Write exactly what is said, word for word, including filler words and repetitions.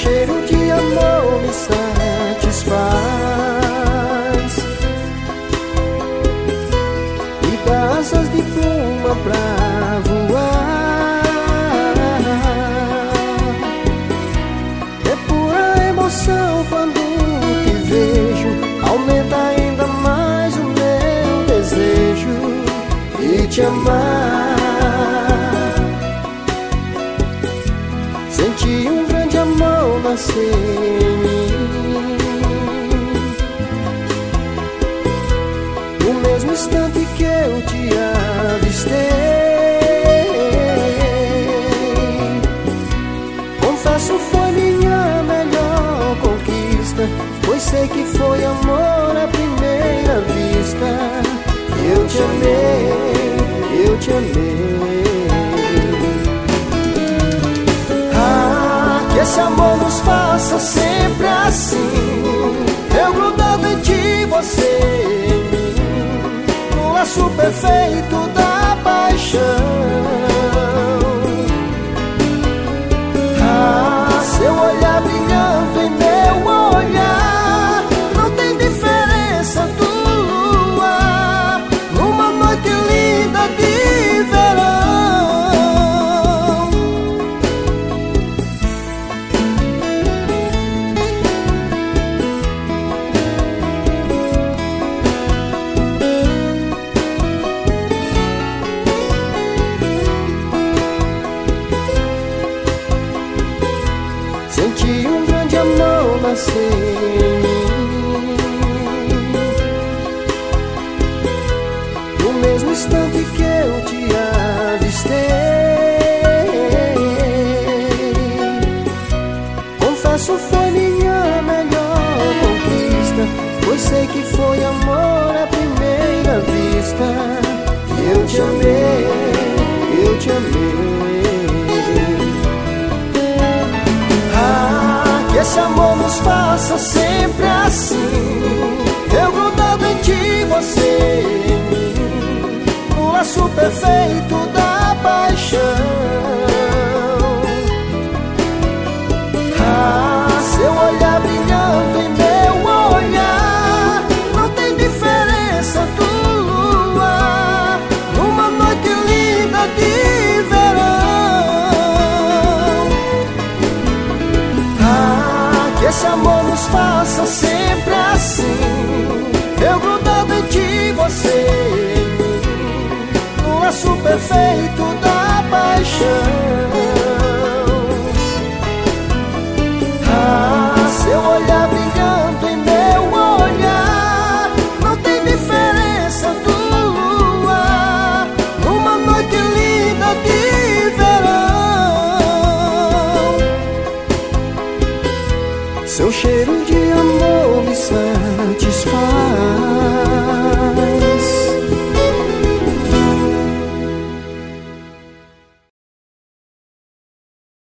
cheiro de amor me satisfaz e dá asas de pluma pra voar. É pura emoção quando te vejo, aumenta ainda mais o meu desejo de te amar. Senti um grande amor nascer em mim, no mesmo instante que eu te avistei. Confesso, foi minha melhor conquista, pois sei que foi amor à primeira vista. Eu te amei, eu te amei. Que esse amor nos faça sempre assim, eu grudado em ti, você em mim, no laço perfeito da paixão. Ah, seu olhar brilhando em meu olhar, não tem diferença do luar, numa noite linda de verão. Senti um grande amor nascer em mim, no mesmo instante que eu te avistei. Confesso, foi minha melhor conquista, pois sei que foi amor à primeira vista. Eu te amei, eu te amei. Que esse amor nos faça sempre assim, eu grudado em ti, você em mim, no laço perfeito da paixão. Ah, seu olhar brilhando em meu olhar, não tem diferença do luar, numa noite linda de verão. Esse amor nos faça sempre assim, eu grudado em ti, você em mim, no laço perfeito da paixão. Ah, seu olhar brilhando em meu olhar, não tem diferença do luar, numa noite linda de verão. Seu cheiro de amor me satisfaz